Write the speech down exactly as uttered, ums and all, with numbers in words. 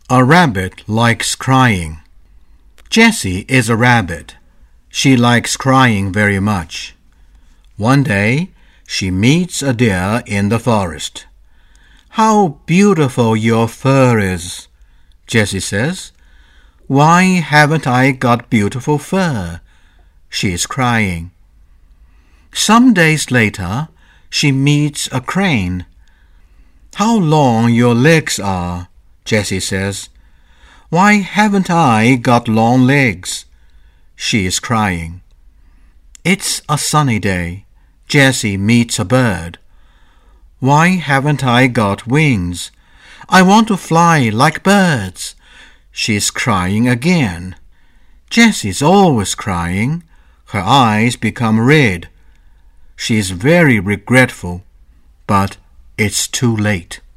A rabbit likes crying. Jessie is a rabbit. She likes crying very much. One day, she meets a deer in the forest. "How beautiful your fur is," Jessie says. "Why haven't I got beautiful fur?" She is crying. Some days later, she meets a crane. "How long your legs are," Jessie says. "Why haven't I got long legs?" She is crying. It's a sunny day. Jessie meets a bird. "Why haven't I got wings? I want to fly like birds." She is crying again. Jessie's always crying. Her eyes become red. She is very regretful, but it's too late.